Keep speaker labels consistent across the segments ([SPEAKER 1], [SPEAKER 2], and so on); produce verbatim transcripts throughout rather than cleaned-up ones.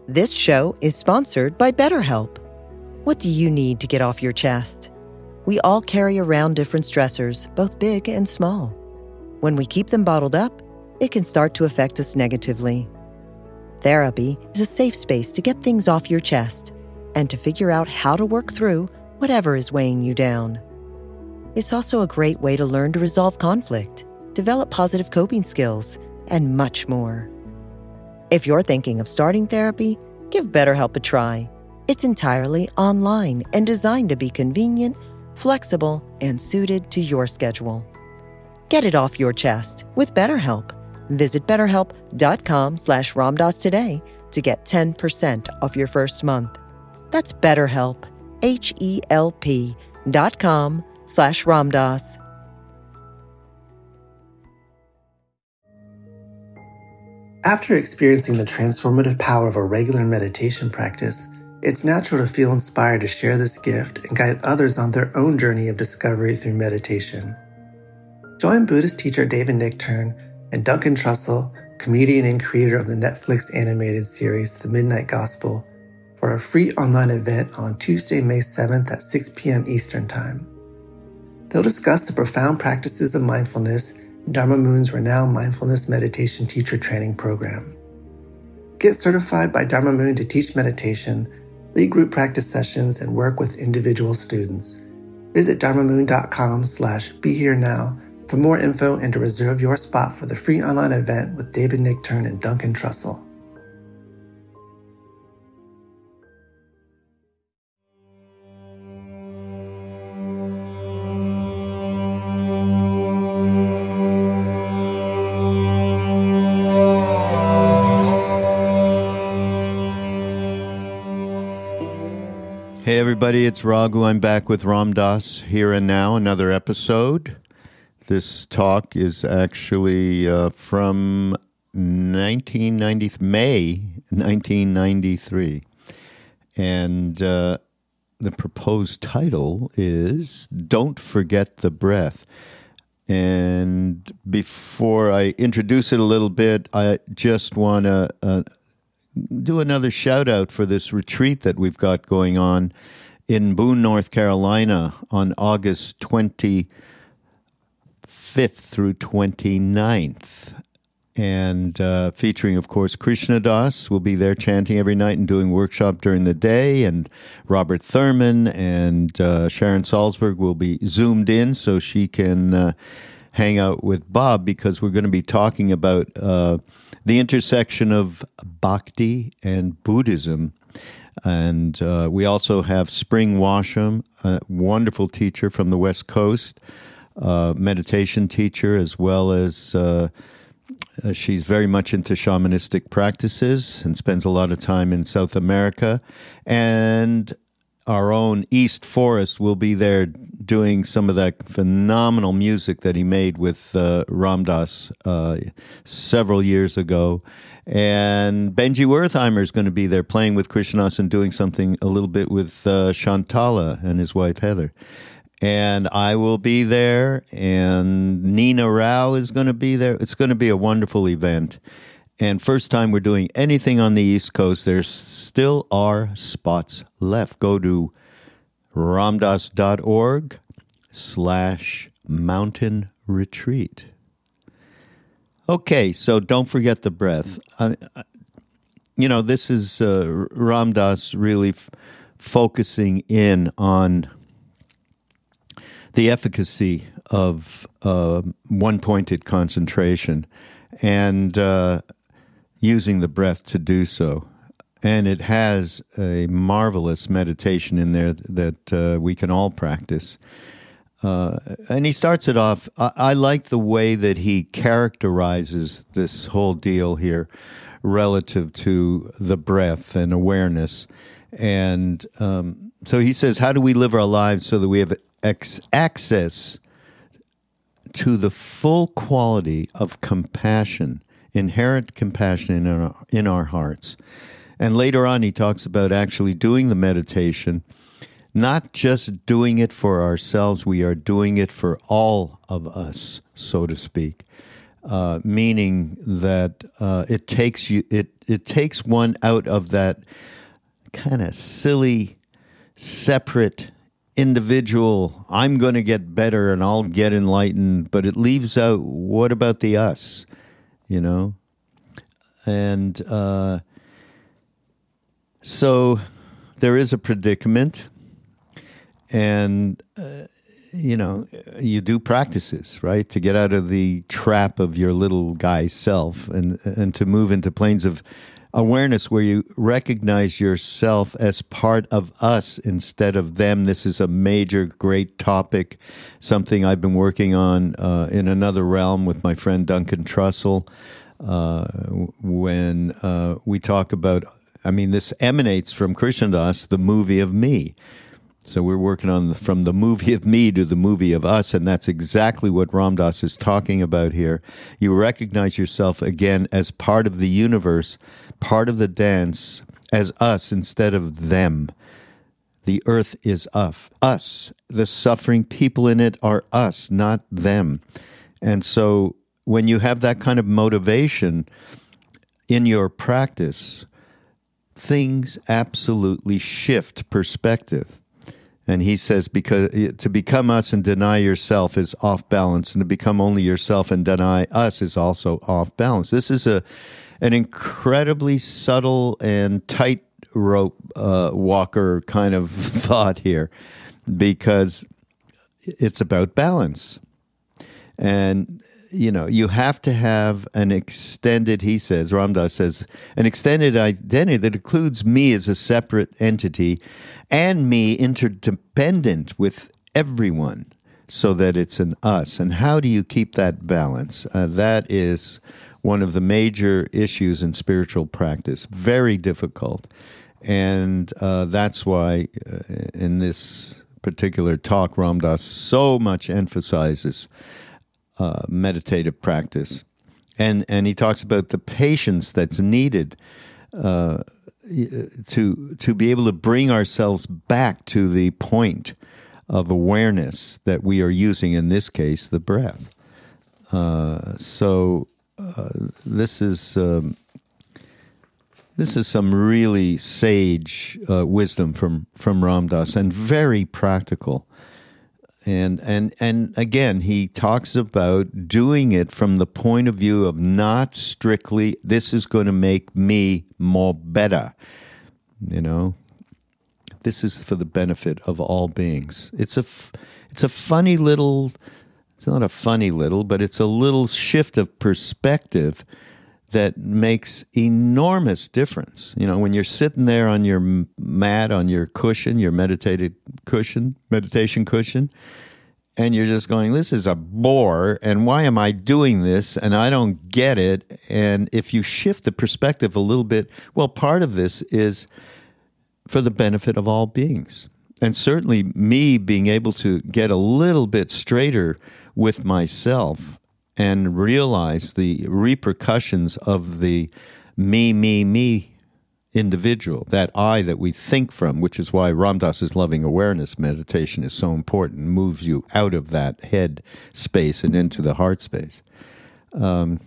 [SPEAKER 1] This show is sponsored by BetterHelp. What do you need to get off your chest? We all carry around different stressors, both big and small. When we keep them bottled up, it can start to affect us negatively. Therapy is a safe space to get things off your chest and to figure out how to work through whatever is weighing you down. It's also a great way to learn to resolve conflict, develop positive coping skills, and much more. If you're thinking of starting therapy, give BetterHelp a try. It's entirely online and designed to be convenient, flexible, and suited to your schedule. Get it off your chest with BetterHelp. Visit betterhelp.com slash Ramdas today to get ten percent off your first month. That's BetterHelp, H-E-L-P dot com slash Ramdas.
[SPEAKER 2] After experiencing the transformative power of a regular meditation practice, it's natural to feel inspired to share this gift and guide others on their own journey of discovery through meditation. Join Buddhist teacher David Nichtern and Duncan Trussell, comedian and creator of the Netflix animated series The Midnight Gospel, for a free online event on Tuesday, May seventh at six p.m. Eastern Time. They'll discuss the profound practices of mindfulness in Dharma Moon's renowned mindfulness meditation teacher training program. Get certified by Dharma Moon to teach meditation, lead group practice sessions, and work with individual students. Visit dharmamoon.com slash be here now for more info and to reserve your spot for the free online event with David Nichtern and Duncan Trussell.
[SPEAKER 3] Hey everybody, it's Raghu. I'm back with Ram Dass, Here and Now, another episode. This talk is actually uh, from nineteen ninety, May nineteen ninety-three. And uh, the proposed title is Don't Forget the Breath. And before I introduce it a little bit, I just want to uh, do another shout out for this retreat that we've got going on in Boone, North Carolina on August twenty-fifth through twenty-ninth. And uh, featuring, of course, Krishna Das will be there chanting every night and doing workshop during the day. And Robert Thurman and uh, Sharon Salzberg will be zoomed in so she can uh, hang out with Bob, because we're going to be talking about uh, the intersection of bhakti and Buddhism. And uh, we also have Spring Washam, a wonderful teacher from the West Coast, uh, meditation teacher, as well as uh, uh, she's very much into shamanistic practices and spends a lot of time in South America. And our own East Forest will be there doing some of that phenomenal music that he made with uh, Ram Dass uh, several years ago. And Benji Wertheimer is going to be there playing with Krishnas and doing something a little bit with uh, Shantala and his wife Heather. And I will be there, and Nina Rao is going to be there. It's going to be a wonderful event. And first time we're doing anything on the East Coast, there still are spots left. Go to ramdas.org slash mountain retreat. Okay, so don't forget the breath. I, I, you know, this is uh, Ram Dass really f- focusing in on the efficacy of uh, one-pointed concentration and uh, using the breath to do so. And it has a marvelous meditation in there that uh, we can all practice. Uh, and he starts it off, I, I like the way that he characterizes this whole deal here relative to the breath and awareness. And um, so he says, how do we live our lives so that we have ex- access to the full quality of compassion, inherent compassion in our, in our hearts? And later on, he talks about actually doing the meditation, not just doing it for ourselves, we are doing it for all of us, so to speak. uh, meaning that uh, it takes you it it takes one out of that kind of silly, separate, individual, I'm going to get better and I'll get enlightened, but it leaves out, what about the us, you know? And uh, so there is a predicament, and, uh, you know, you do practices, right, to get out of the trap of your little guy self and, and to move into planes of awareness where you recognize yourself as part of us instead of them. This is a major, great topic, something I've been working on uh, in another realm with my friend Duncan Trussell. Uh, when uh, we talk about, I mean, this emanates from Krishna Das, the movie of me. So we're working on the, from the movie of me to the movie of us, and that's exactly what Ram Dass is talking about here. You recognize yourself again as part of the universe, part of the dance, as us instead of them. The earth is of us. The suffering people in it are us, not them. And so when you have that kind of motivation in your practice, things absolutely shift perspective. And he says, because to become us and deny yourself is off balance, and to become only yourself and deny us is also off balance. This is a an incredibly subtle and tightrope uh, walker kind of thought here, because it's about balance. And, you know, you have to have an extended, he says, Ram Dass says, an extended identity that includes me as a separate entity and me interdependent with everyone, so that it's an us. And how do you keep that balance? Uh, that is one of the major issues in spiritual practice. Very difficult. And uh, that's why uh, in this particular talk, Ram Dass so much emphasizes uh, meditative practice. And, and he talks about the patience that's needed uh, to to be able to bring ourselves back to the point of awareness that we are using, in this case, the breath. Uh, so uh, this is um, this is some really sage uh, wisdom from from Ram Dass, and very practical. And and and again, he talks about doing it from the point of view of not strictly, this is going to make me more better. You know, this is for the benefit of all beings. It's a, it's a funny little, it's not a funny little, but it's a little shift of perspective that makes enormous difference. You know, when you're sitting there on your mat, on your cushion, your meditated cushion, meditation cushion, and you're just going, this is a bore, and why am I doing this? And I don't get it. And if you shift the perspective a little bit, well, part of this is for the benefit of all beings. And certainly me being able to get a little bit straighter with myself and realize the repercussions of the me, me, me individual, that I that we think from, which is why Ram Dass's loving awareness meditation is so important, moves you out of that head space and into the heart space. Um,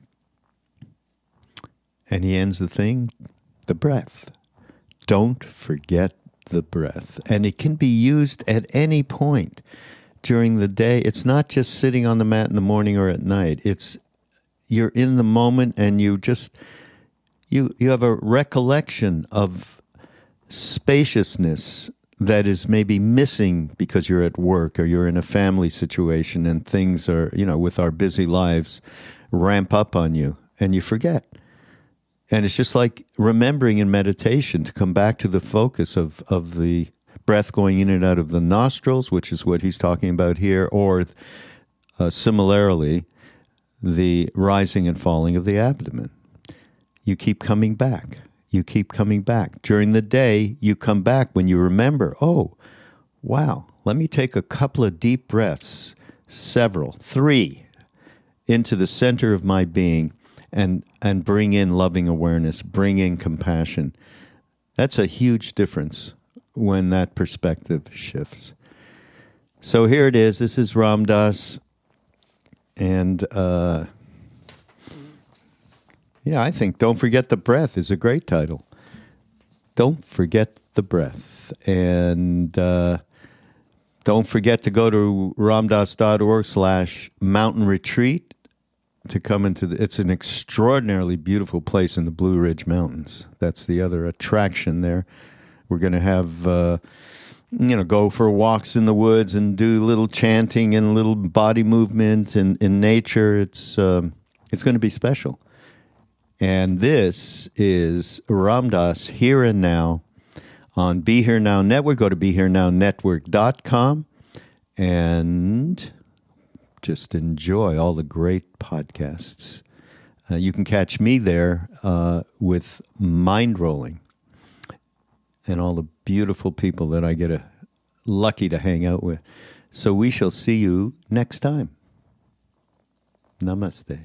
[SPEAKER 3] and he ends the thing, the breath. Don't forget the breath. And it can be used at any point during the day. It's not just sitting on the mat in the morning or at night. It's you're in the moment, and you just you you have a recollection of spaciousness that is maybe missing because you're at work or you're in a family situation and things are, you know, with our busy lives, ramp up on you and you forget. And it's just like remembering in meditation to come back to the focus of, of the breath going in and out of the nostrils, which is what he's talking about here, or uh, similarly, the rising and falling of the abdomen. You keep coming back. You keep coming back. During the day, you come back when you remember, oh, wow, let me take a couple of deep breaths, several, three, into the center of my being, and and bring in loving awareness, bring in compassion. That's a huge difference when that perspective shifts. So here it is. This is Ram Dass, and uh, Yeah, I think Don't Forget the Breath is a great title. Don't Forget the Breath. And uh, don't forget to go to ramdas.org slash mountain retreat to come into the, it's an extraordinarily beautiful place in the Blue Ridge Mountains. That's the other attraction there. We're going to have, uh, you know, go for walks in the woods and do little chanting and little body movement and in nature. It's, um, it's going to be special. And this is Ram Dass Here and Now on Be Here Now Network. Go to be here now network dot com and just enjoy all the great podcasts. Uh, you can catch me there uh, with Mind Rolling and all the beautiful people that I get a, lucky to hang out with. So we shall see you next time. Namaste.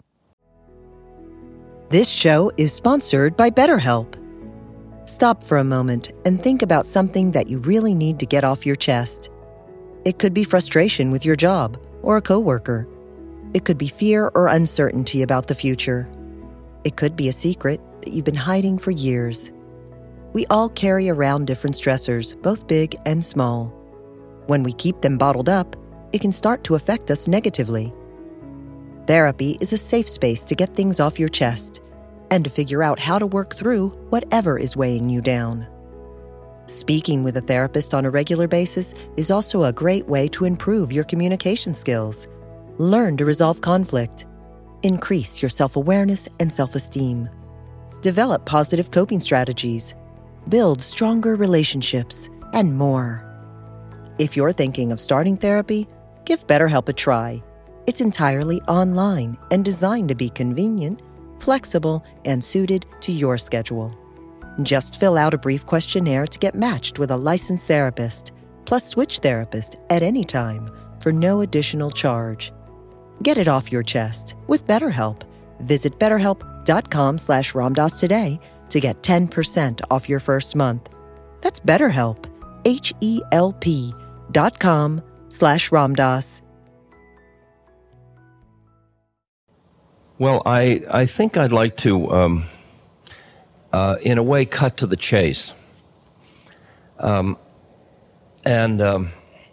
[SPEAKER 1] This show is sponsored by BetterHelp. Stop for a moment and think about something that you really need to get off your chest. It could be frustration with your job or a coworker. It could be fear or uncertainty about the future. It could be a secret that you've been hiding for years. We all carry around different stressors, both big and small. When we keep them bottled up, it can start to affect us negatively. Therapy is a safe space to get things off your chest and to figure out how to work through whatever is weighing you down. Speaking with a therapist on a regular basis is also a great way to improve your communication skills, learn to resolve conflict, increase your self-awareness and self-esteem, develop positive coping strategies, build stronger relationships, and more. If you're thinking of starting therapy, give BetterHelp a try. It's entirely online and designed to be convenient, flexible, and suited to your schedule. Just fill out a brief questionnaire to get matched with a licensed therapist, plus switch therapist at any time for no additional charge. Get it off your chest with BetterHelp. Visit betterhelp.com slash ramdas today to get ten percent off your first month. That's BetterHelp, H-E-L-P dot com slash ramdas.
[SPEAKER 4] Well, I, I think I'd like to, um, uh, in a way, cut to the chase. Um, and um,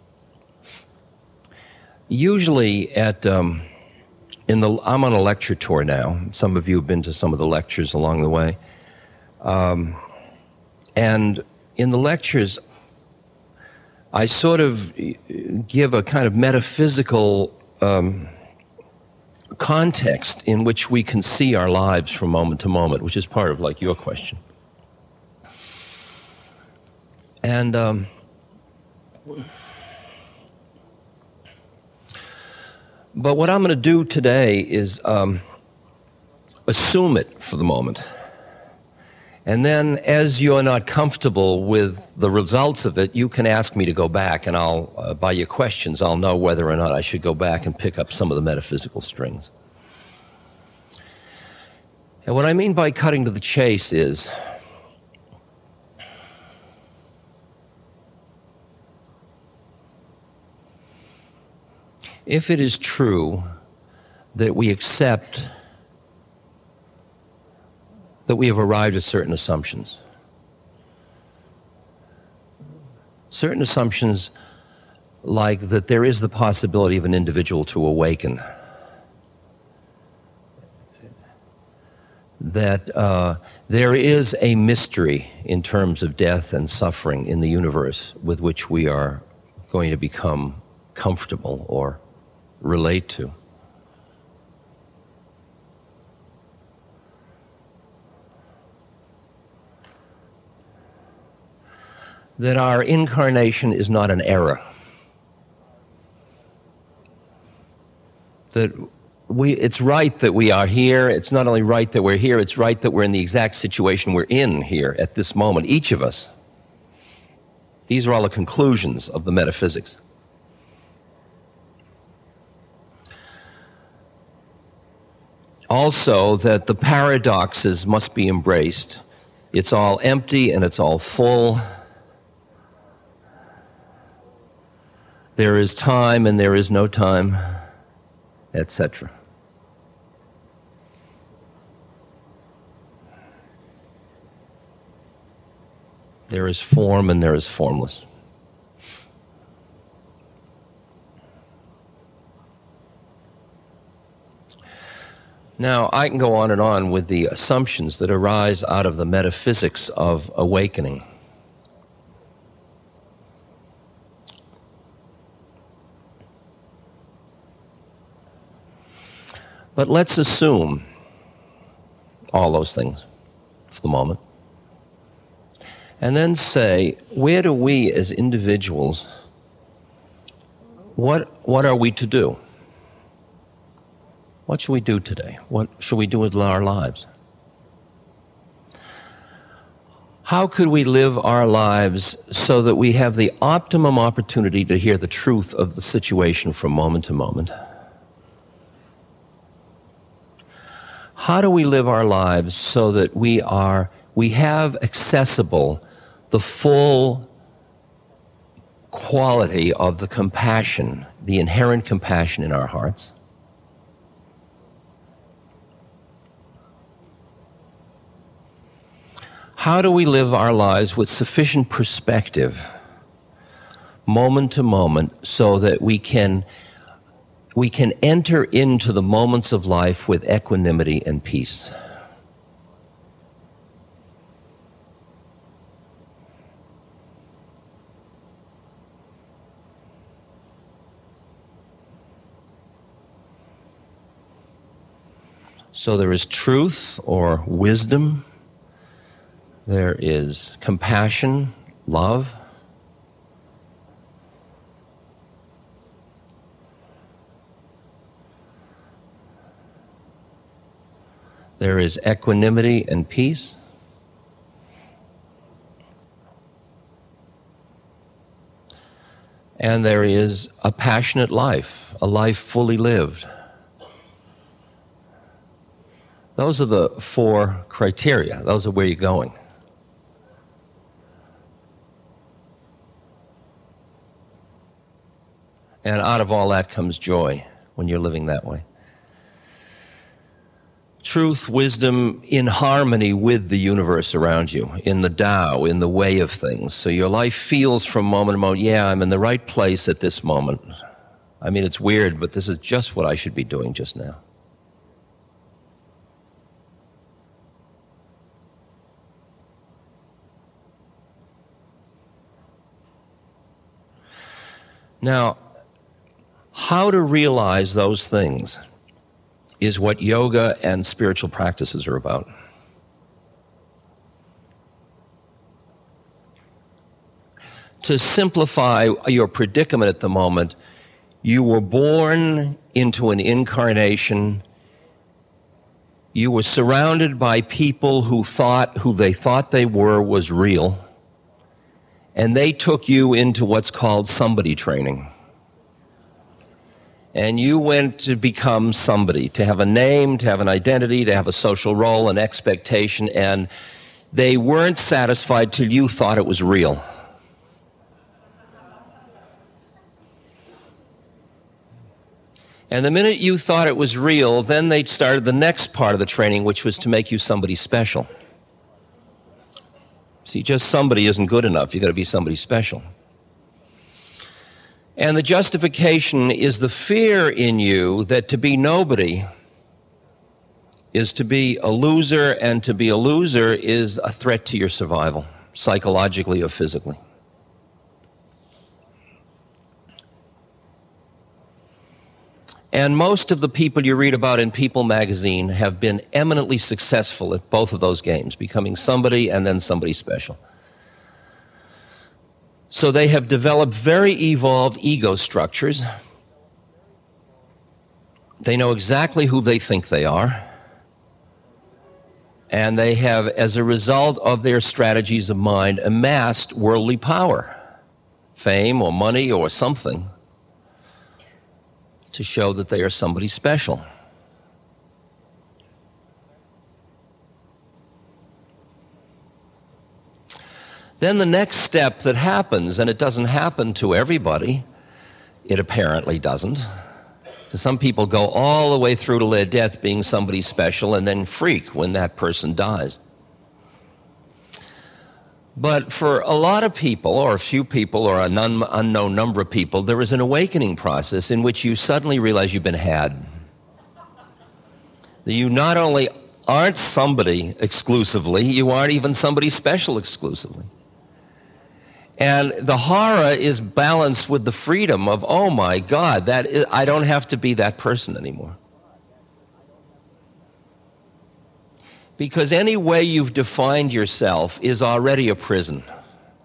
[SPEAKER 4] usually at, um, in the, I'm on a lecture tour now. Some of you have been to some of the lectures along the way. Um, and in the lectures, I sort of give a kind of metaphysical um context in which we can see our lives from moment to moment, which is part of like your question. And um, but what I'm going to do today is um, assume it for the moment. And then as you're not comfortable with the results of it, you can ask me to go back, and I'll, uh, by your questions, I'll know whether or not I should go back and pick up some of the metaphysical strings. And what I mean by cutting to the chase is if it is true that we accept that we have arrived at certain assumptions. Certain assumptions like that there is the possibility of an individual to awaken, that uh, there is a mystery in terms of death and suffering in the universe with which we are going to become comfortable or relate to. That our incarnation is not an error. That we, it's right that we are here. It's not only right that we're here, it's right that we're in the exact situation we're in here at this moment, each of us. These are all the conclusions of the metaphysics. Also, that the paradoxes must be embraced. It's all empty and it's all full. There is time and there is no time, et cetera. There is form and there is formless. Now, I can go on and on with the assumptions that arise out of the metaphysics of awakening. But let's assume all those things for the moment. And then say, where do we as individuals, what, what are we to do? What should we do today? What should we do with our lives? How could we live our lives so that we have the optimum opportunity to hear the truth of the situation from moment to moment? How do we live our lives so that we are, we have accessible the full quality of the compassion, the inherent compassion in our hearts? How do we live our lives with sufficient perspective, moment to moment, so that we can we can enter into the moments of life with equanimity and peace? So there is truth or wisdom. There is compassion, love. There is equanimity and peace. And there is a passionate life, a life fully lived. Those are the four criteria. Those are where you're going. And out of all that comes joy when you're living that way. Truth, wisdom, in harmony with the universe around you, in the Tao, in the way of things. So your life feels from moment to moment, yeah, I'm in the right place at this moment. I mean, it's weird, but this is just what I should be doing just now. Now, how to realize those things is what yoga and spiritual practices are about. To simplify your predicament at the moment, you were born into an incarnation. You were surrounded by people who thought who they thought they were was real, and they took you into what's called somebody training. And you went to become somebody, to have a name, to have an identity, to have a social role, an expectation, and they weren't satisfied till you thought it was real. And the minute you thought it was real, then they started the next part of the training, which was to make you somebody special. See, just somebody isn't good enough. You've got to be somebody special. And the justification is the fear in you that to be nobody is to be a loser, and to be a loser is a threat to your survival, psychologically or physically. And most of the people you read about in People magazine have been eminently successful at both of those games, becoming somebody and then somebody special. So they have developed very evolved ego structures. They know exactly who they think they are. And they have, as a result of their strategies of mind, amassed worldly power, fame or money or something, to show that they are somebody special. Then the next step that happens, and it doesn't happen to everybody, it apparently doesn't. Some people go all the way through to their death being somebody special and then freak when that person dies. But for a lot of people, or a few people, or an un- unknown number of people, there is an awakening process in which you suddenly realize you've been had. That you not only aren't somebody exclusively, you aren't even somebody special exclusively. And the horror is balanced with the freedom of, oh my God, that is, I don't have to be that person anymore. Because any way you've defined yourself is already a prison. I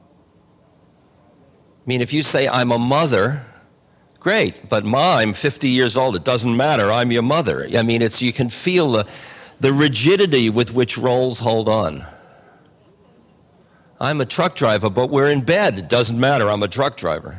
[SPEAKER 4] mean, if you say, I'm a mother, great, but Ma, I'm fifty years old, it doesn't matter, I'm your mother. I mean, it's you can feel the, the rigidity with which roles hold on. I'm a truck driver, but we're in bed, it doesn't matter, I'm a truck driver.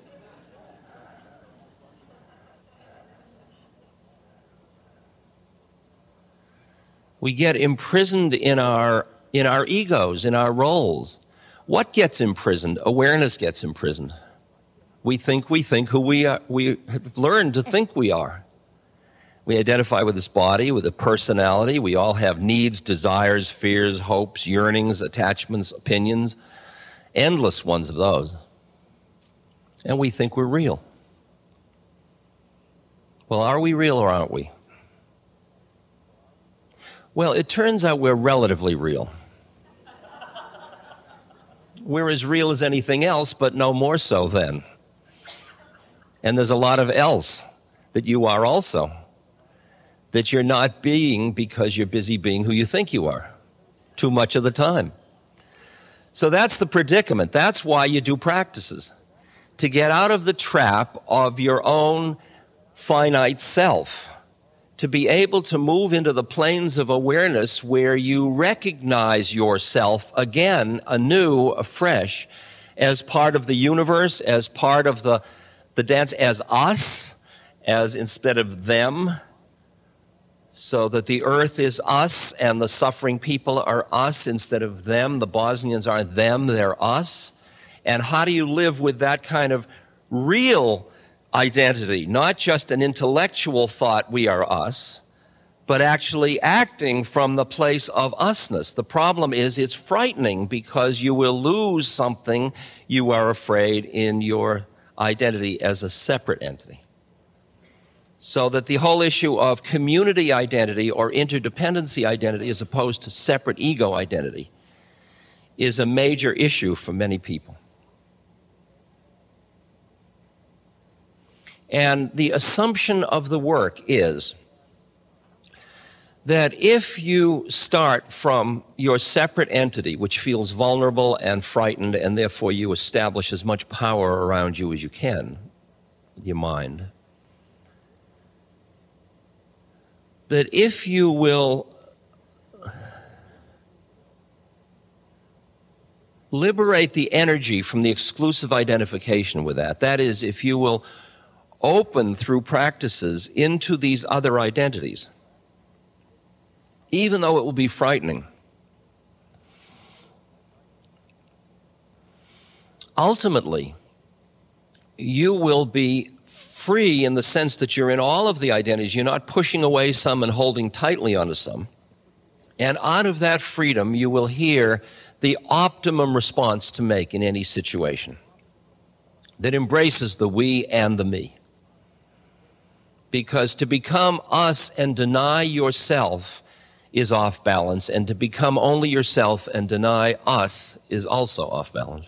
[SPEAKER 4] We get imprisoned in our, in our egos, in our roles. What gets imprisoned? Awareness gets imprisoned. We think we think who we are. We have learned to think we are. We identify with this body, with a personality. We all have needs, desires, fears, hopes, yearnings, attachments, opinions, endless ones of those. And we think we're real. Well, are we real or aren't we? Well, it turns out we're relatively real. We're as real as anything else, but no more so then. And there's a lot of else that you are also, that you're not being because you're busy being who you think you are, too much of the time. So that's the predicament. That's why you do practices, to get out of the trap of your own finite self, to be able to move into the planes of awareness where you recognize yourself again, anew, afresh, as part of the universe, as part of the, the dance, as us, as instead of them, so that the earth is us and the suffering people are us instead of them. The Bosnians aren't them, they're us. And how do you live with that kind of real identity, not just an intellectual thought, we are us, but actually acting from the place of usness? The problem is it's frightening because you will lose something you are afraid in your identity as a separate entity. So that the whole issue of community identity or interdependency identity as opposed to separate ego identity is a major issue for many people. And the assumption of the work is that if you start from your separate entity, which feels vulnerable and frightened, and therefore you establish as much power around you as you can, your mind, that if you will liberate the energy from the exclusive identification with that, that is, if you will open through practices into these other identities, even though it will be frightening, ultimately, you will be free in the sense that you're in all of the identities. You're not pushing away some and holding tightly onto some. And out of that freedom, you will hear the optimum response to make in any situation that embraces the we and the me. Because to become us and deny yourself is off balance, and to become only yourself and deny us is also off balance.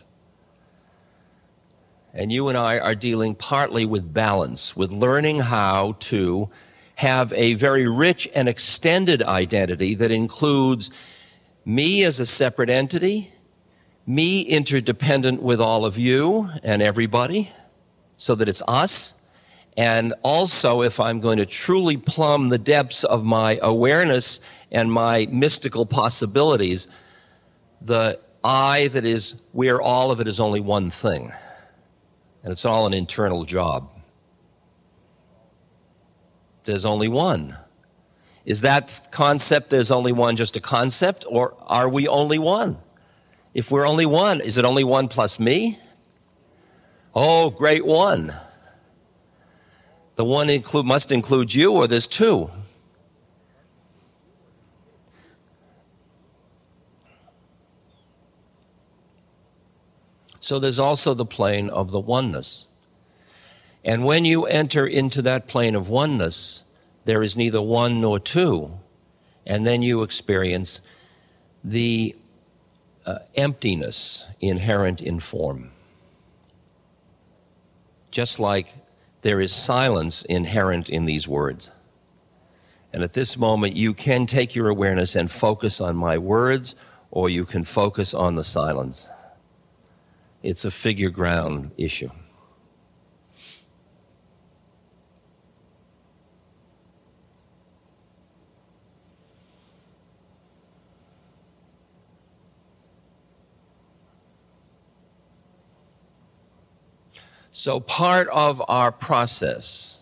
[SPEAKER 4] And you and I are dealing partly with balance, with learning how to have a very rich and extended identity that includes me as a separate entity, me interdependent with all of you and everybody, so that it's us. And also, if I'm going to truly plumb the depths of my awareness and my mystical possibilities, the I that is where all of it is only one thing. And it's all an internal job. There's only one. Is that concept, there's only one, just a concept, or are we only one? If we're only one, is it only one plus me? Oh, great one. The one include, must include you, or there's two. So there's also the plane of the oneness. And when you enter into that plane of oneness, there is neither one nor two. And then you experience the uh, emptiness inherent in form. Just like there is silence inherent in these words. And at this moment, you can take your awareness and focus on my words, or you can focus on the silence. It's a figure ground issue. So part of our process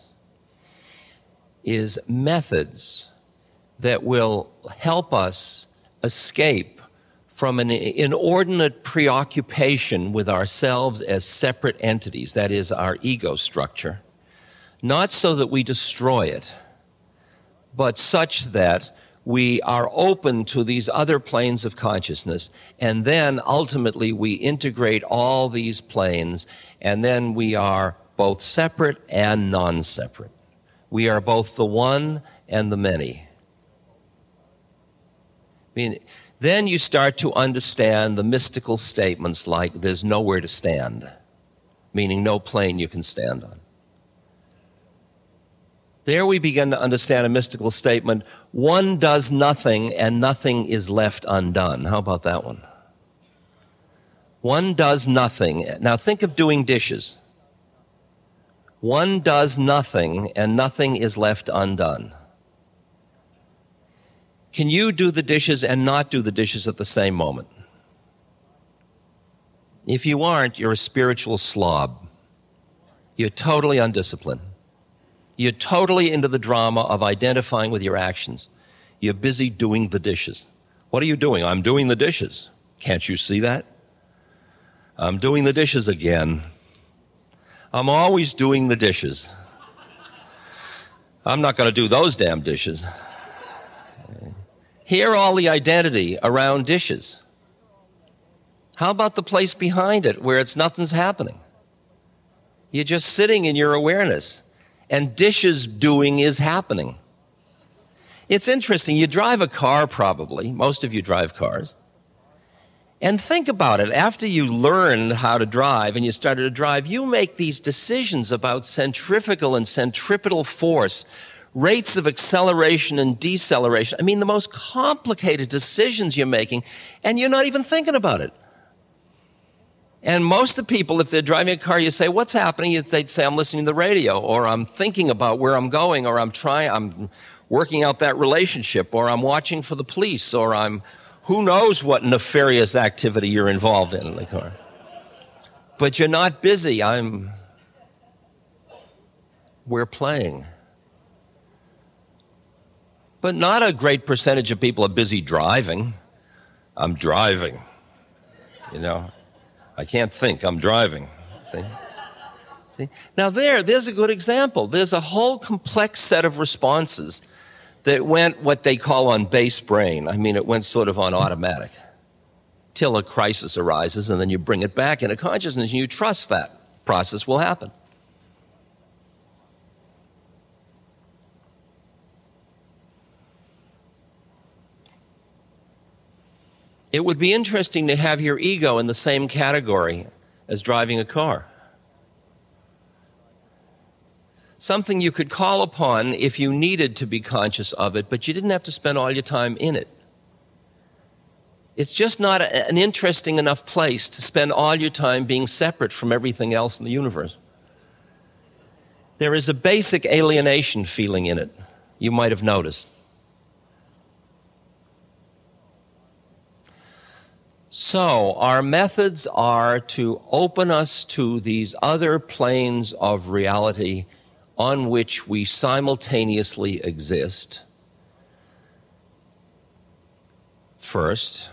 [SPEAKER 4] is methods that will help us escape from an inordinate preoccupation with ourselves as separate entities, that is, our ego structure, not so that we destroy it, but such that we are open to these other planes of consciousness, and then ultimately we integrate all these planes, and then we are both separate and non-separate. We are both the one and the many. I mean, then you start to understand the mystical statements like there's nowhere to stand, meaning no plane you can stand on. There we begin to understand a mystical statement, one does nothing and nothing is left undone. How about that one? One does nothing. Now think of doing dishes. One does nothing and nothing is left undone. Can you do the dishes and not do the dishes at the same moment? If you aren't, you're a spiritual slob. You're totally undisciplined. You're totally into the drama of identifying with your actions. You're busy doing the dishes. What are you doing? I'm doing the dishes. Can't you see that? I'm doing the dishes again. I'm always doing the dishes. I'm not going to do those damn dishes. Hear all the identity around dishes. How about the place behind it where it's nothing's happening? You're just sitting in your awareness, and dishes doing is happening. It's interesting. You drive a car probably. Most of you drive cars. And think about it. After you learned how to drive and you started to drive, you make these decisions about centrifugal and centripetal force, rates of acceleration and deceleration. I mean, the most complicated decisions you're making, and you're not even thinking about it. And most of the people, if they're driving a car, you say, what's happening? They'd say, I'm listening to the radio, or I'm thinking about where I'm going, or I'm trying, I'm working out that relationship, or I'm watching for the police, or I'm who knows what nefarious activity you're involved in in the car. But you're not busy. I'm, we're playing. But not a great percentage of people are busy driving. I'm driving. You know, I can't think, I'm driving. See? See? Now there, there's a good example. There's a whole complex set of responses that went what they call on base brain. I mean, it went sort of on automatic till a crisis arises, and then you bring it back into consciousness, and you trust that process will happen. It would be interesting to have your ego in the same category as driving a car. Something you could call upon if you needed to be conscious of it, but you didn't have to spend all your time in it. It's just not a, an interesting enough place to spend all your time being separate from everything else in the universe. There is a basic alienation feeling in it, you might have noticed. So, our methods are to open us to these other planes of reality on which we simultaneously exist. First,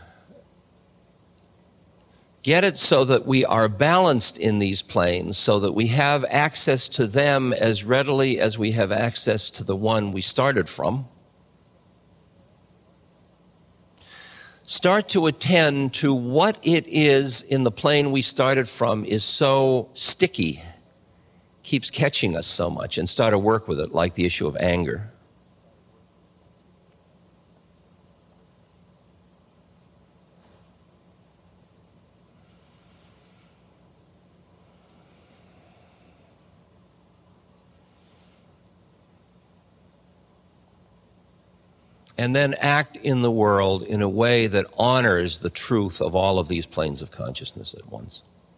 [SPEAKER 4] get it so that we are balanced in these planes, so that we have access to them as readily as we have access to the one we started from. start to attend to what it is in the plane we started from is so sticky, keeps catching us so much, and start to work with it, like the issue of anger. And then act in the world in a way that honors the truth of all of these planes of consciousness at once.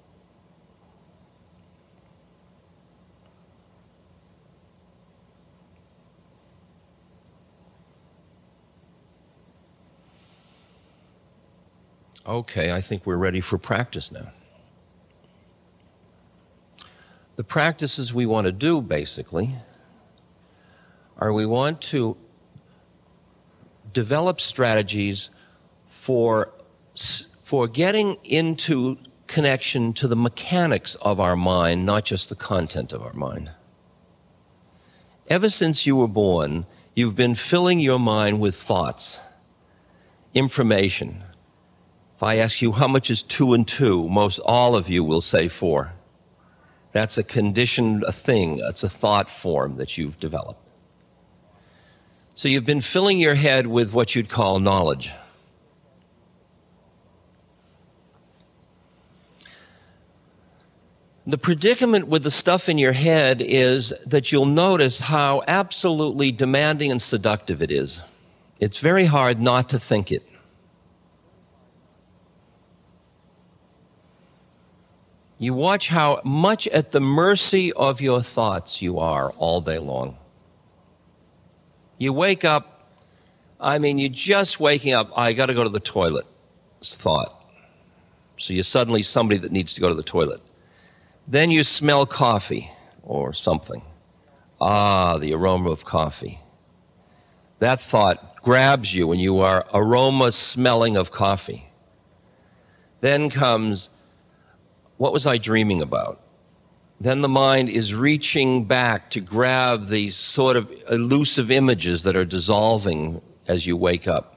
[SPEAKER 4] Okay, I think we're ready for practice now. The practices we want to do, basically, are we want to develop strategies for, for getting into connection to the mechanics of our mind, not just the content of our mind. Ever since you were born, you've been filling your mind with thoughts, information. If I ask you how much is two and two, most all of you will say four. That's a conditioned a thing. It's a thought form that you've developed. So you've been filling your head with what you'd call knowledge. The predicament with the stuff in your head is that you'll notice how absolutely demanding and seductive it is. It's very hard not to think it. You watch how much at the mercy of your thoughts you are all day long. You wake up, I mean, you're just waking up, I got to go to the toilet, it's thought. So you're suddenly somebody that needs to go to the toilet. Then you smell coffee or something. Ah, the aroma of coffee. That thought grabs you and you are aroma smelling of coffee. Then comes, what was I dreaming about? Then the mind is reaching back to grab these sort of elusive images that are dissolving as you wake up.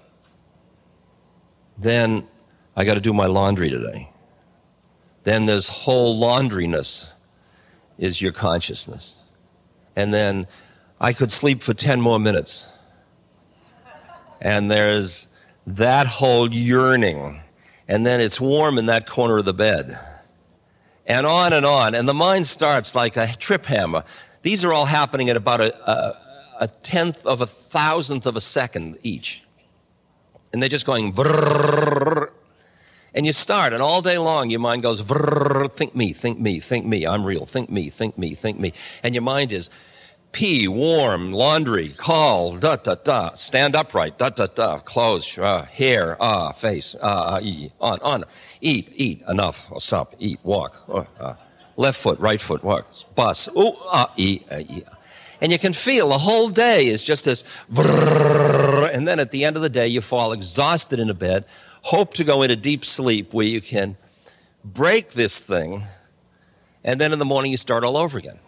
[SPEAKER 4] Then, I got to do my laundry today. Then this whole laundriness is your consciousness. And then, I could sleep for ten more minutes. And there's that whole yearning. And then it's warm in that corner of the bed. And on and on. And the mind starts like a trip hammer. These are all happening at about a, a, a tenth of a thousandth of a second each. And they're just going brrrr. And you start, and all day long your mind goes brrrr, think me, think me, think me, I'm real, think me, think me, think me. And your mind is pee, warm, laundry, call, da da da, stand upright, da da da, clothes, uh, hair, ah, uh, face, ah, uh, e, on, on, eat, eat, enough, oh, stop, eat, walk, uh, uh, left foot, right foot, walk, bus, ooh, ah, e, uh, e. And you can feel the whole day is just this, brrrr, and then at the end of the day you fall exhausted in a bed, hope to go into deep sleep where you can break this thing, and then in the morning you start all over again.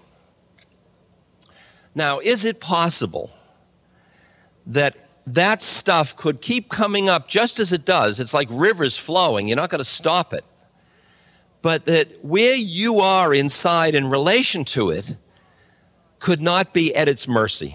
[SPEAKER 4] Now, is it possible that that stuff could keep coming up just as it does? It's like rivers flowing. You're not going to stop it. But that where you are inside in relation to it could not be at its mercy.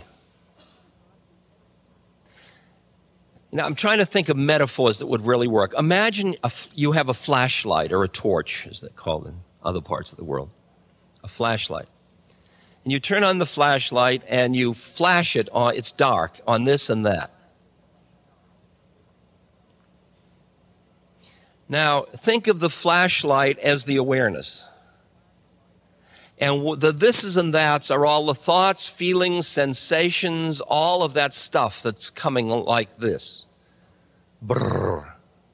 [SPEAKER 4] Now, I'm trying to think of metaphors that would really work. Imagine a, you have a flashlight or a torch, as they're called in other parts of the world. A flashlight. And you turn on the flashlight and you flash it on, it's dark, on this and that. Now, think of the flashlight as the awareness. And the thises and that's are all the thoughts, feelings, sensations, all of that stuff that's coming like this. Brrr.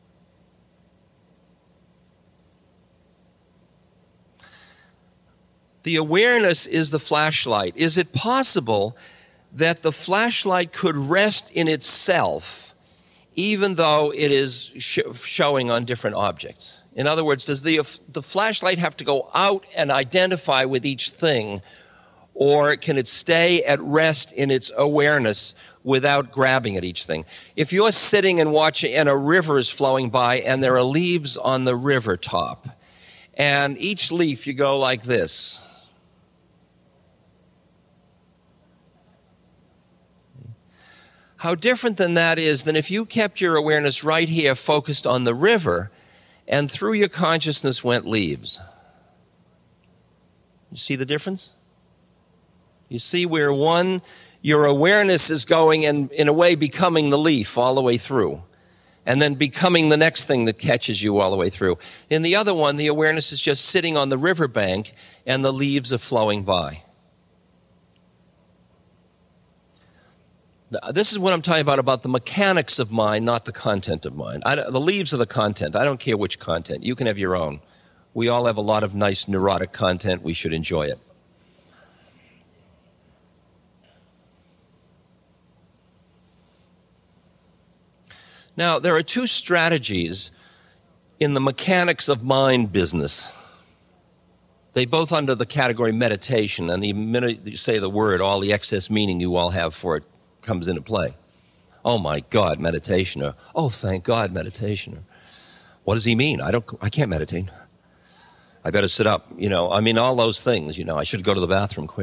[SPEAKER 4] The awareness is the flashlight. Is it possible that the flashlight could rest in itself even though it is sh- showing on different objects? In other words, does the, the flashlight have to go out and identify with each thing, or can it stay at rest in its awareness without grabbing at each thing? If you're sitting and watching and a river is flowing by and there are leaves on the river top, and each leaf you go like this. How different than that is than if you kept your awareness right here focused on the river and through your consciousness went leaves. You see the difference? You see where one, your awareness is going and in a way becoming the leaf all the way through, and then becoming the next thing that catches you all the way through. In the other one, the awareness is just sitting on the riverbank and the leaves are flowing by. This is what I'm talking about, about the mechanics of mind, not the content of mind. I, the leaves are the content. I don't care which content. You can have your own. We all have a lot of nice neurotic content. We should enjoy it. Now, there are two strategies in the mechanics of mind business. They both under the category meditation, and the minute you say the word, all the excess meaning you all have for it comes into play. Oh my God, meditation. Or, oh, thank God, meditation. Or, what does he mean? I don't. I can't meditate. I better sit up. You know, I mean, all those things. You know, I should go to the bathroom quick.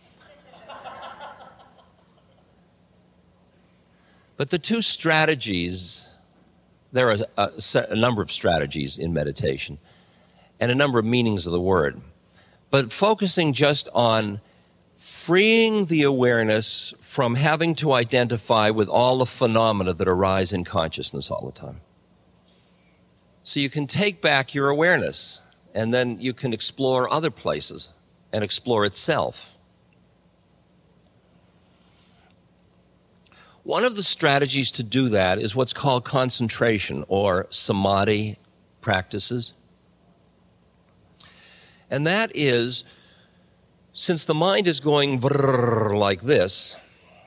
[SPEAKER 4] But the two strategies, there are a, a number of strategies in meditation and a number of meanings of the word. But focusing just on freeing the awareness from having to identify with all the phenomena that arise in consciousness all the time. So you can take back your awareness, and then you can explore other places and explore itself. One of the strategies to do that is what's called concentration or samadhi practices. And that is, since the mind is going vrrr like this,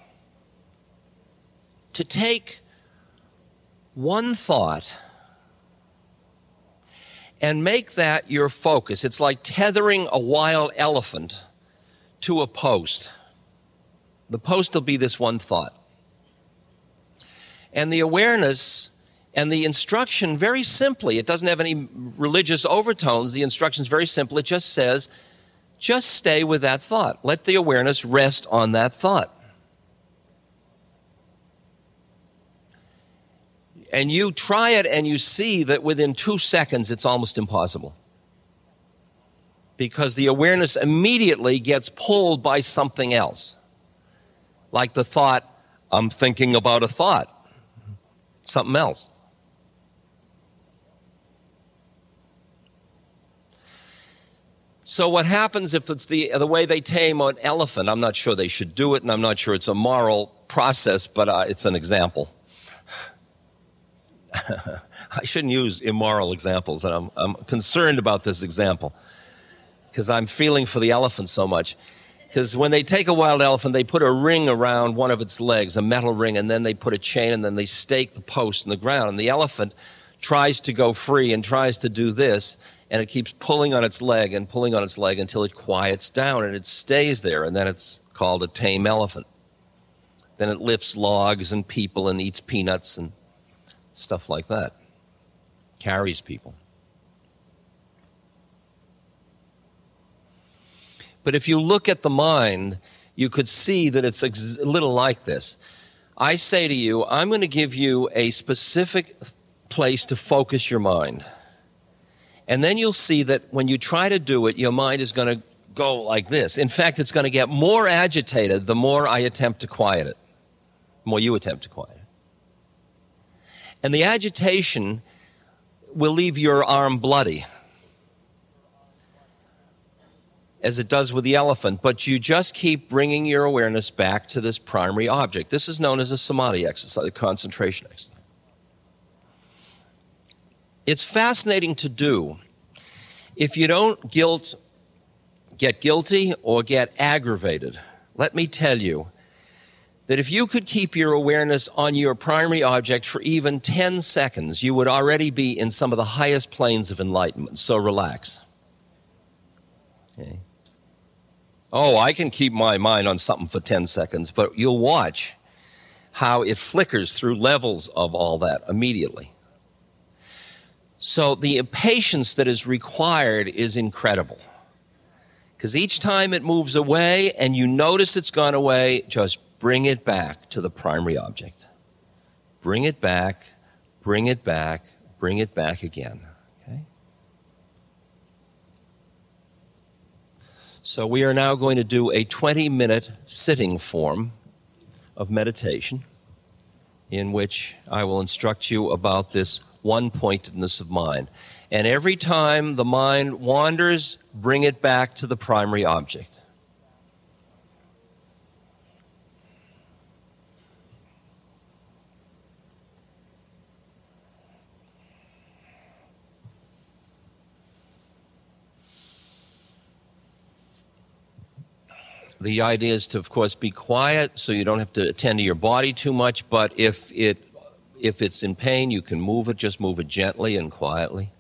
[SPEAKER 4] to take one thought and make that your focus. It's like tethering a wild elephant to a post. The post will be this one thought. And the awareness and the instruction, very simply, it doesn't have any religious overtones. The instruction is very simple. It just says, just stay with that thought. Let the awareness rest on that thought. And you try it and you see that within two seconds it's almost impossible. Because the awareness immediately gets pulled by something else. Like the thought, I'm thinking about a thought. Something else. So what happens if it's the, the way they tame an elephant? I'm not sure they should do it, and I'm not sure it's a moral process, but uh, it's an example. I shouldn't use immoral examples, and I'm, I'm concerned about this example because I'm feeling for the elephant so much. Because when they take a wild elephant, they put a ring around one of its legs, a metal ring, and then they put a chain, and then they stake the post in the ground. And the elephant tries to go free and tries to do this, and it keeps pulling on its leg and pulling on its leg until it quiets down, and it stays there, and then it's called a tame elephant. Then it lifts logs and people and eats peanuts and stuff like that. Carries people. But if you look at the mind, you could see that it's a little like this. I say to you, I'm going to give you a specific place to focus your mind. And then you'll see that when you try to do it, your mind is going to go like this. In fact, it's going to get more agitated the more I attempt to quiet it, the more you attempt to quiet it. And the agitation will leave your arm bloody, as it does with the elephant, but you just keep bringing your awareness back to this primary object. This is known as a samadhi exercise, a concentration exercise. It's fascinating to do if you don't guilt, get guilty or get aggravated. Let me tell you that if you could keep your awareness on your primary object for even ten seconds, you would already be in some of the highest planes of enlightenment. So relax. Okay. Oh, I can keep my mind on something for ten seconds, but you'll watch how it flickers through levels of all that immediately. So the patience that is required is incredible. Because each time it moves away and you notice it's gone away, just bring it back to the primary object. Bring it back, bring it back, bring it back again. Okay? So we are now going to do a twenty-minute sitting form of meditation in which I will instruct you about this one-pointedness of mind. And every time the mind wanders, bring it back to the primary object. The idea is to, of course, be quiet so you don't have to attend to your body too much, but if it if it's in pain, you can move it, just move it gently and quietly.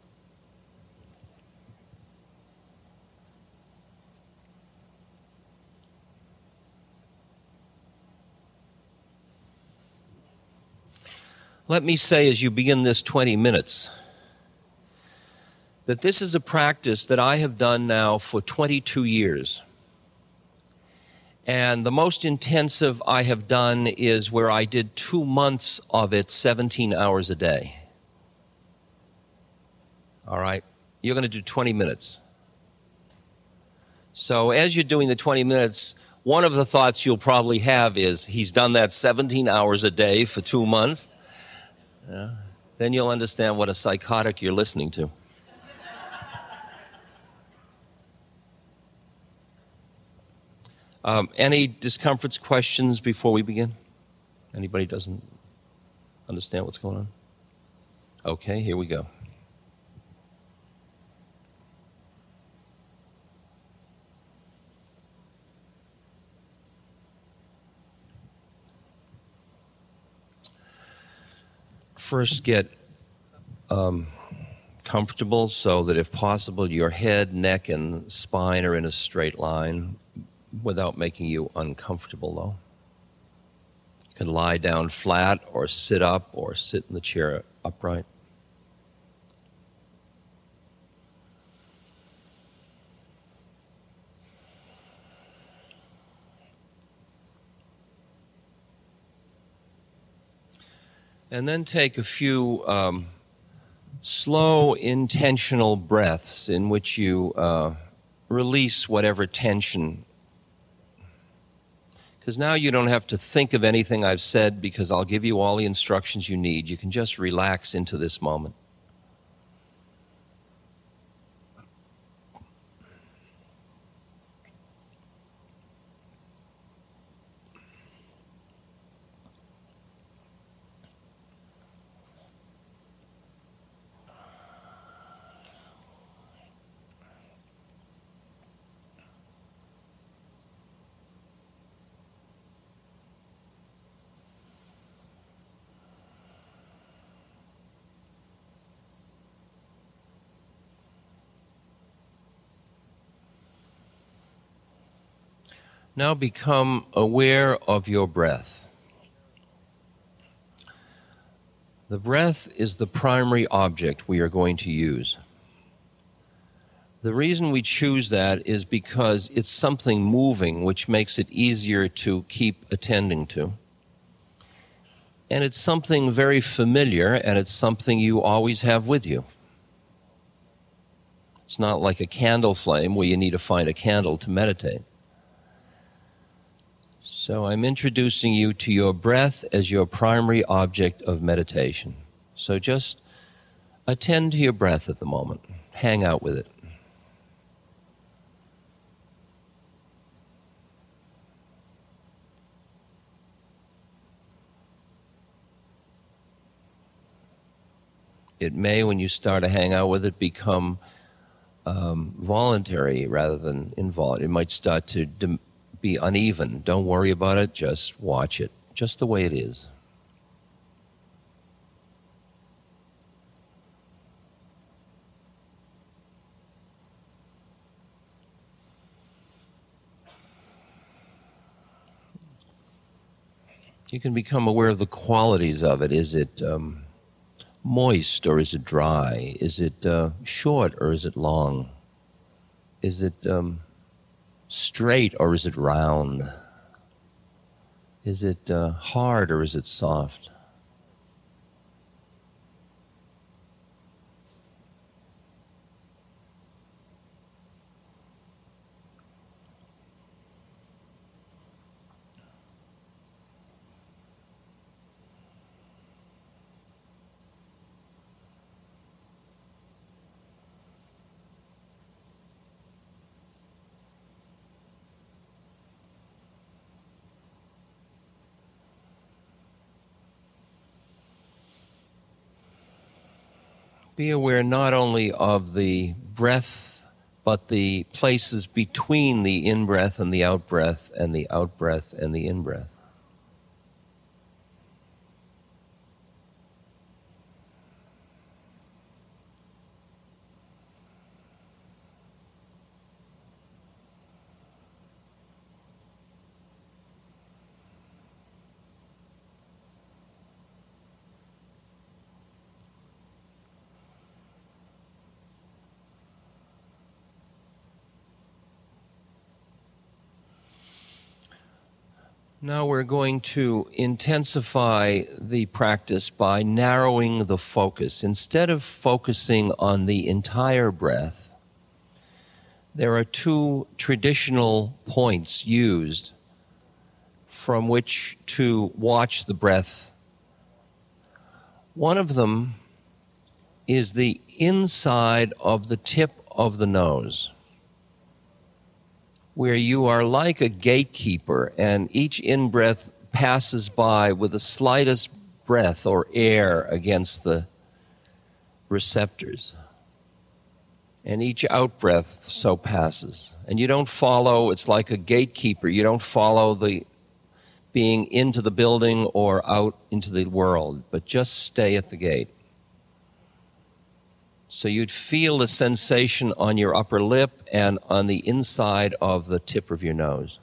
[SPEAKER 4] Let me say as you begin this twenty minutes that this is a practice that I have done now for twenty-two years. And the most intensive I have done is where I did two months of it, seventeen hours a day. All right? You're going to do twenty minutes. So as you're doing the twenty minutes, one of the thoughts you'll probably have is, he's done that seventeen hours a day for two months. Yeah. Then you'll understand what a psychotic you're listening to. Um, any discomforts, questions before we begin? Anybody doesn't understand what's going on? Okay, here we go. First, get um, comfortable so that if possible, your head, neck, and spine are in a straight line, without making you uncomfortable, though. You can lie down flat or sit up or sit in the chair upright. And then take a few um, slow, intentional breaths in which you uh, release whatever tension. Because now you don't have to think of anything I've said, because I'll give you all the instructions you need. You can just relax into this moment. Now become aware of your breath. The breath is the primary object we are going to use. The reason we choose that is because it's something moving, which makes it easier to keep attending to. And it's something very familiar, and it's something you always have with you. It's not like a candle flame where you need to find a candle to meditate. So I'm introducing you to your breath as your primary object of meditation. So just attend to your breath at the moment. Hang out with it. It may, when you start to hang out with it, become um, voluntary rather than involuntary. It might start to dim- be uneven. Don't worry about it. Just watch it, just the way it is. You can become aware of the qualities of it. Is it um, moist or is it dry? Is it uh, short or is it long? Is it um, straight or is it round? Is it uh, hard or is it soft? Be aware not only of the breath, but the places between the in-breath and the out-breath, and the out-breath and the in-breath. Now we're going to intensify the practice by narrowing the focus. Instead of focusing on the entire breath, there are two traditional points used from which to watch the breath. One of them is the inside of the tip of the nose, where you are like a gatekeeper, and each in-breath passes by with the slightest breath or air against the receptors. And each out-breath so passes. And you don't follow, it's like a gatekeeper. You don't follow the being into the building or out into the world, but just stay at the gate. So you'd feel the sensation on your upper lip and on the inside of the tip of your nose.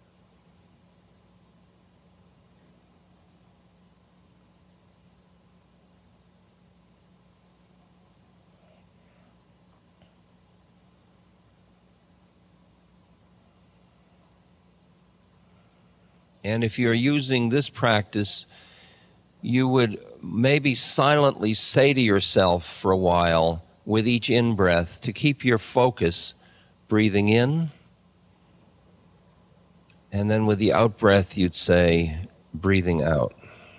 [SPEAKER 4] And if you're using this practice, you would maybe silently say to yourself for a while with each in-breath to keep your focus breathing in, and then with the out-breath you'd say breathing out.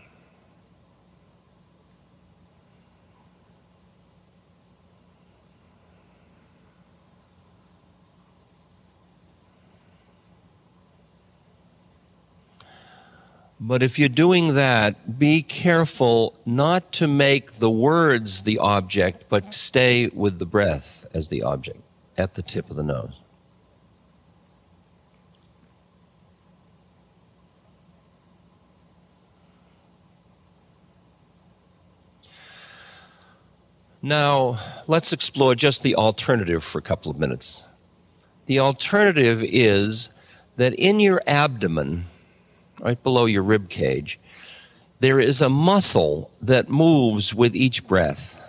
[SPEAKER 4] But if you're doing that, be careful not to make the words the object, but stay with the breath as the object at the tip of the nose. Now, let's explore just the alternative for a couple of minutes. The alternative is that in your abdomen, right below your rib cage, there is a muscle that moves with each breath.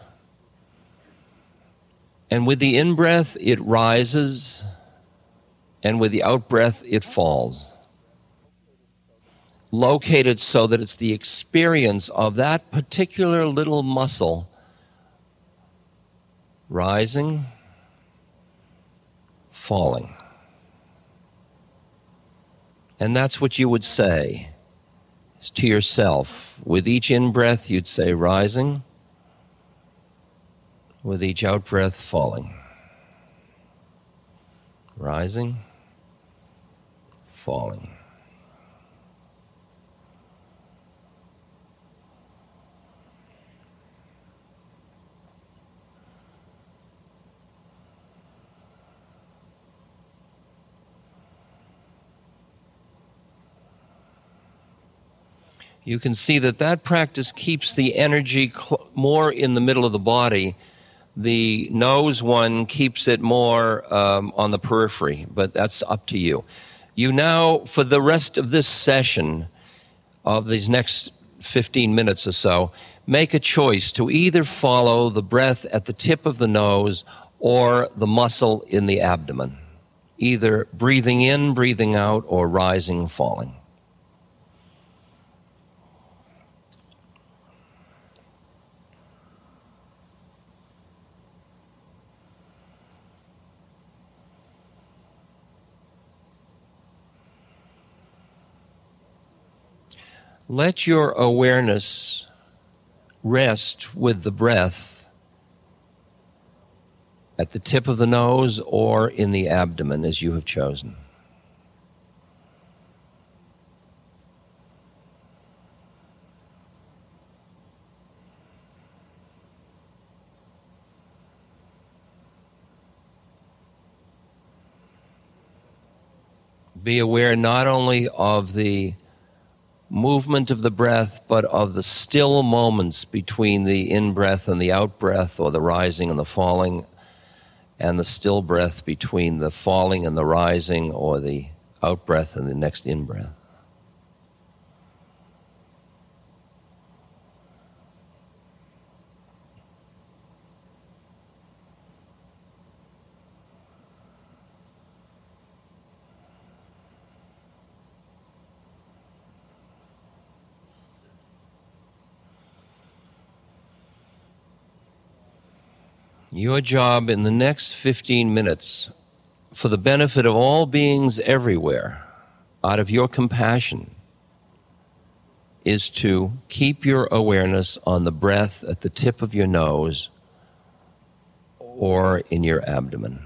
[SPEAKER 4] And with the in-breath, it rises, and with the out-breath, it falls. Located so that it's the experience of that particular little muscle rising, falling. And that's what you would say to yourself. With each in-breath, you'd say rising. With each out-breath, falling. Rising, falling. You can see that that practice keeps the energy cl- more in the middle of the body. The nose one keeps it more um, on the periphery, but that's up to you. You now, for the rest of this session, of these next fifteen minutes or so, make a choice to either follow the breath at the tip of the nose or the muscle in the abdomen, either breathing in, breathing out, or rising, falling. Let your awareness rest with the breath at the tip of the nose or in the abdomen as you have chosen. Be aware not only of the movement of the breath, but of the still moments between the in-breath and the out-breath, or the rising and the falling, and the still breath between the falling and the rising, or the out-breath and the next in-breath. Your job in the next fifteen minutes, for the benefit of all beings everywhere, out of your compassion, is to keep your awareness on the breath at the tip of your nose or in your abdomen.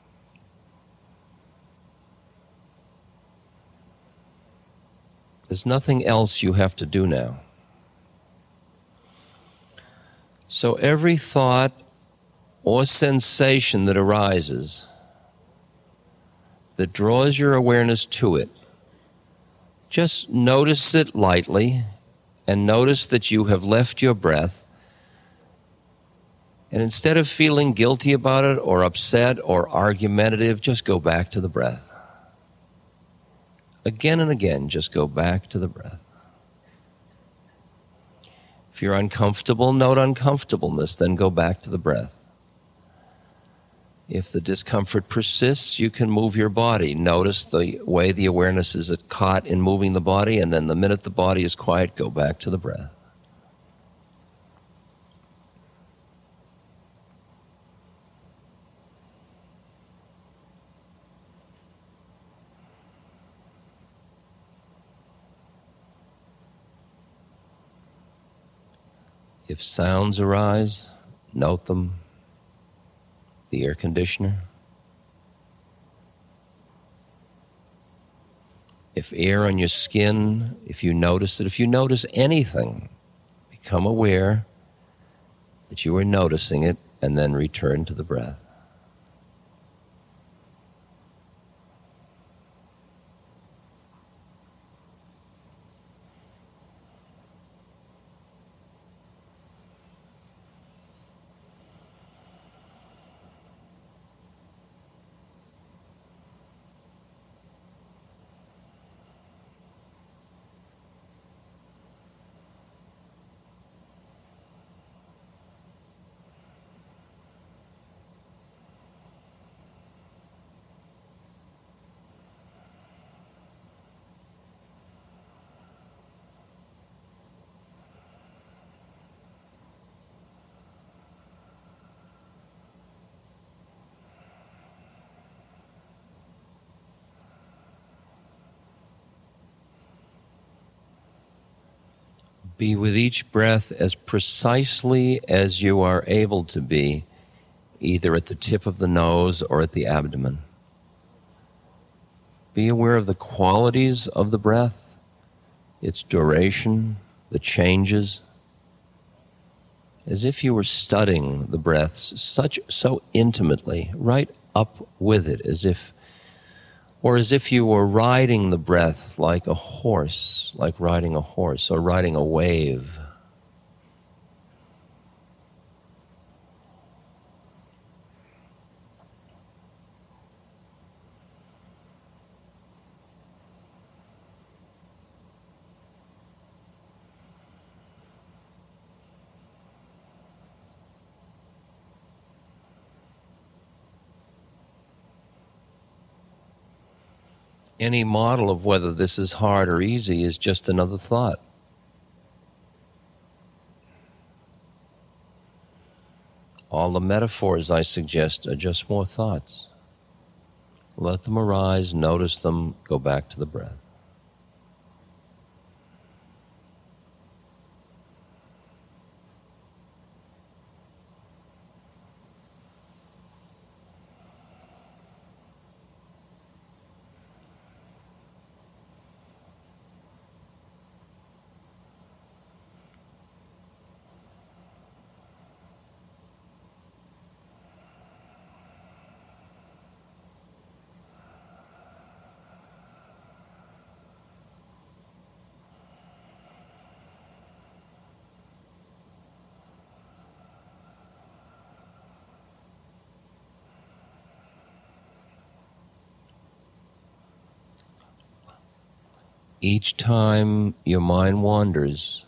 [SPEAKER 4] There's nothing else you have to do now. So every thought or sensation that arises that draws your awareness to it, just notice it lightly and notice that you have left your breath. And instead of feeling guilty about it or upset or argumentative, just go back to the breath. Again and again, just go back to the breath. If you're uncomfortable, note uncomfortableness, then go back to the breath. If the discomfort persists, you can move your body. Notice the way the awareness is caught in moving the body, and then the minute the body is quiet, go back to the breath. If sounds arise, note them. The air conditioner. If air on your skin, if you notice it, if you notice anything, become aware that you are noticing it, and then return to the breath. Be with each breath as precisely as you are able to be, either at the tip of the nose or at the abdomen. Be aware of the qualities of the breath, its duration, the changes, as if you were studying the breaths such so intimately, right up with it, as if or as if you were riding the breath like a horse, like riding a horse or riding a wave. any model of whether this is hard or easy is just another thought. All the metaphors I suggest are just more thoughts. Let them arise, notice them, go back to the breath. Each time your mind wanders,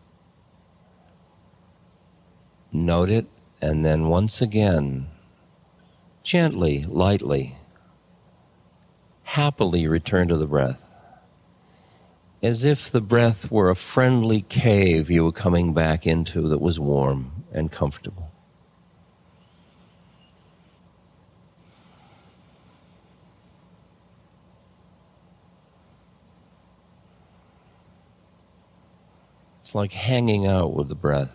[SPEAKER 4] note it, and then once again, gently, lightly, happily return to the breath, as if the breath were a friendly cave you were coming back into that was warm and comfortable. It's like hanging out with the breath.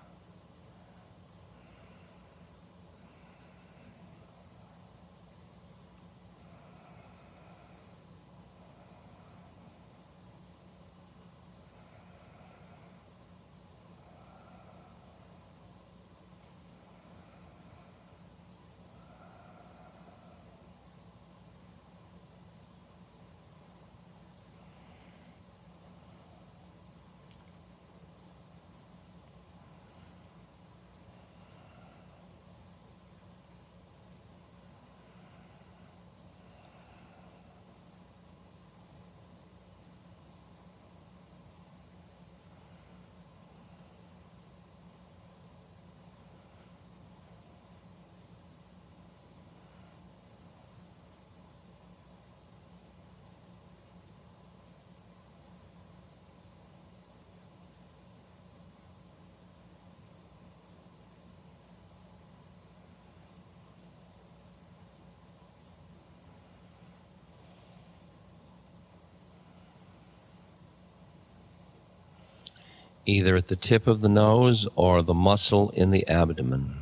[SPEAKER 4] Either at the tip of the nose or the muscle in the abdomen.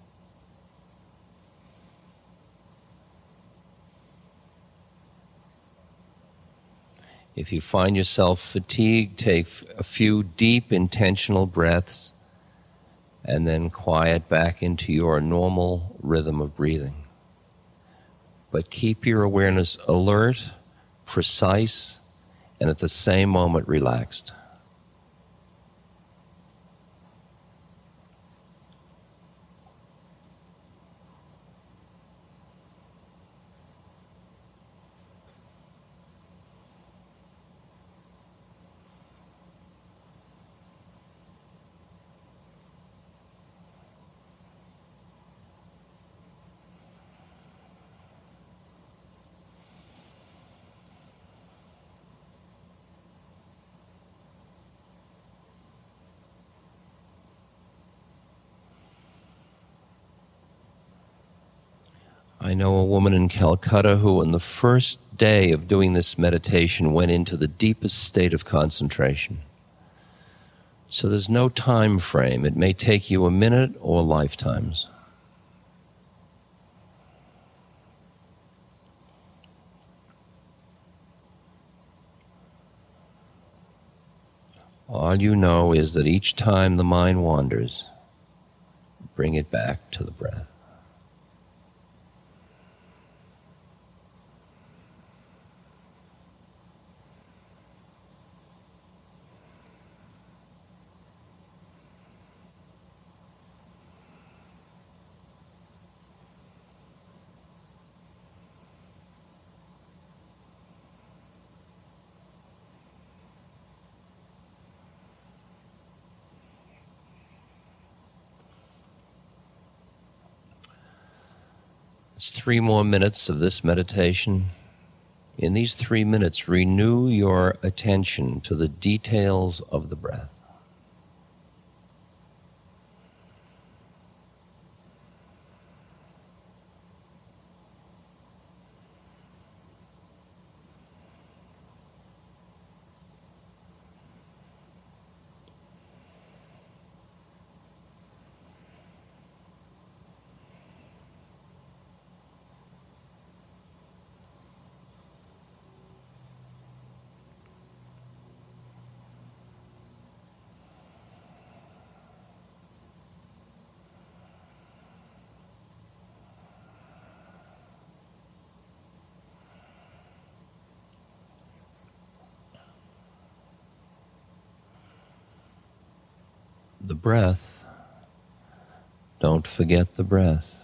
[SPEAKER 4] If you find yourself fatigued, take a few deep, intentional breaths and then quiet back into your normal rhythm of breathing. But keep your awareness alert, precise, and at the same moment relaxed. I know a woman in Calcutta who, on the first day of doing this meditation, went into the deepest state of concentration. So there's no time frame. It may take you a minute or lifetimes. All you know is that each time the mind wanders, bring it back to the breath. It's three more minutes of this meditation. in these three minutes, renew your attention to the details of the breath. The breath. Don't forget the breath.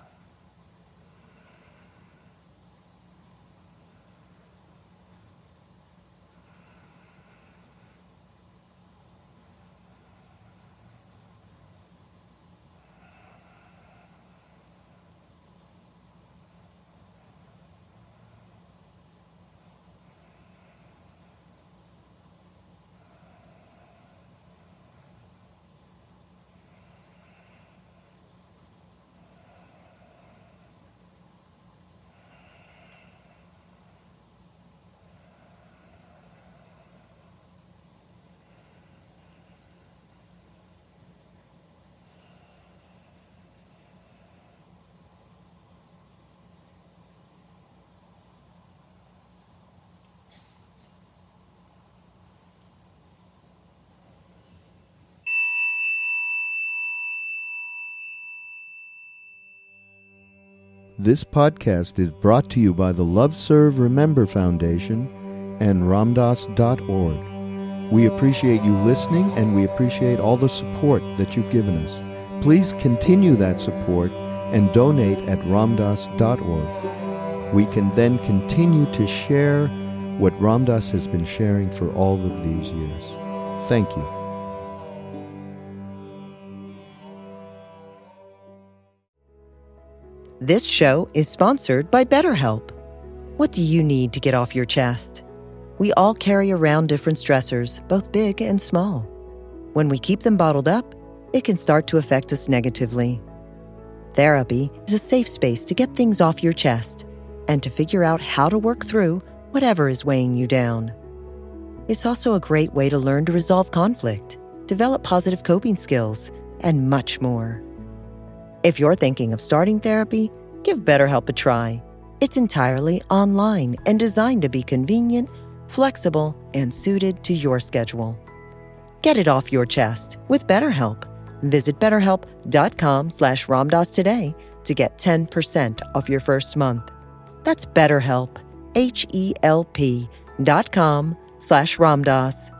[SPEAKER 3] This podcast is brought to you by the Love Serve Remember Foundation and Ramdas dot org. We appreciate you listening, and we appreciate all the support that you've given us. Please continue that support and donate at Ramdas dot org. We can then continue to share what Ramdas has been sharing for all of these years. Thank you.
[SPEAKER 1] This show is sponsored by BetterHelp. What do you need to get off your chest? We all carry around different stressors, both big and small. When we keep them bottled up, it can start to affect us negatively. Therapy is a safe space to get things off your chest and to figure out how to work through whatever is weighing you down. It's also a great way to learn to resolve conflict, develop positive coping skills, and much more. If you're thinking of starting therapy, give BetterHelp a try. It's entirely online and designed to be convenient, flexible, and suited to your schedule. Get it off your chest with BetterHelp. Visit betterhelp.com slash Ramdas today to get ten percent off your first month. That's BetterHelp, H E L P dot com slash Ramdas.